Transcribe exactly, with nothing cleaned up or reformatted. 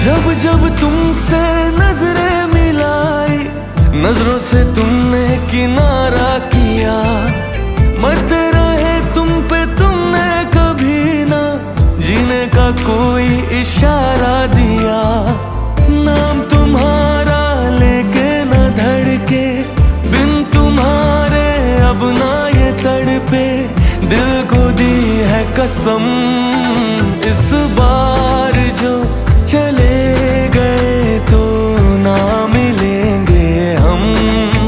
जब जब तुमसे नजरें मिलाई, नजरों से तुमने किनारा किया, मरते रहे तुम पे तुमने कभी ना जीने का कोई इशारा दिया। नाम तुम्हारा लेके न धड़के, बिन तुम्हारे अब ना ये तड़पे, दिल को दी है कसम इस